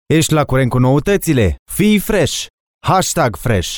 Ești la curent cu noutățile? Fii fresh! #fresh.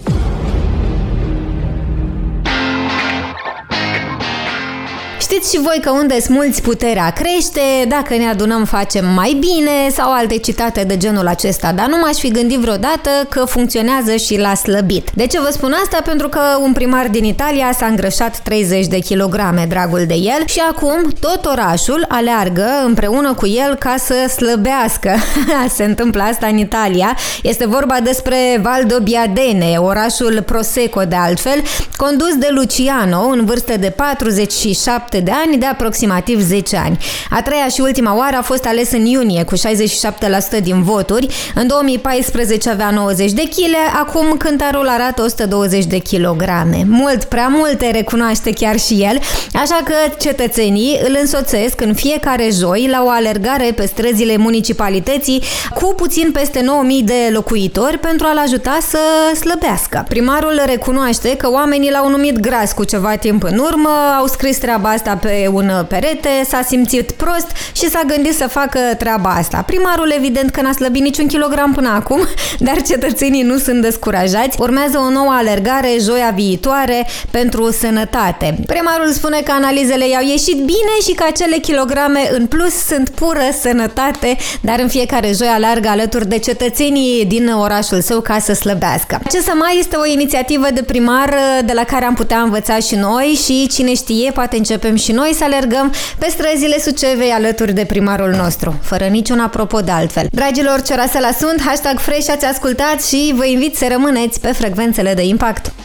Știți și voi că unde-s mulți puterea crește, dacă ne adunăm facem mai bine sau alte citate de genul acesta, dar nu m-aș fi gândit vreodată că funcționează și la slăbit. De ce vă spun asta? Pentru că un primar din Italia s-a îngrășat 30 de kilograme, dragul de el, și acum tot orașul aleargă împreună cu el ca să slăbească. Se întâmplă asta în Italia. Este vorba despre Valdobbiadene, orașul Prosecco de altfel, condus de Luciano, în vârstă de 47 de ani, de aproximativ 10 ani. A treia și ultima oară a fost ales în iunie cu 67% din voturi. În 2014 avea 90 de kg, acum cântarul arată 120 de kilograme. Mult prea multe, recunoaște chiar și el, așa că cetățenii îl însoțesc în fiecare joi la o alergare pe străzile municipalității cu puțin peste 9000 de locuitori pentru a-l ajuta să slăbească. Primarul recunoaște că oamenii l-au numit gras cu ceva timp în urmă, au scris treaba asta pe un perete, s-a simțit prost și s-a gândit să facă treaba asta. Primarul evident că n-a slăbit niciun kilogram până acum, dar cetățenii nu sunt descurajați. Urmează o nouă alergare joia viitoare pentru sănătate. Primarul spune că analizele i-au ieșit bine și că acele kilograme în plus sunt pură sănătate, dar în fiecare joi alergă alături de cetățenii din orașul său ca să slăbească. Ce să mai, este o inițiativă de primar de la care am putea învăța și noi și cine știe, poate începem și noi să alergăm pe străzile Sucevei alături de primarul nostru, fără niciun apropo de altfel. Dragilor, Ciorasela sunt, #fresh ați ascultat și vă invit să rămâneți pe frecvențele de impact.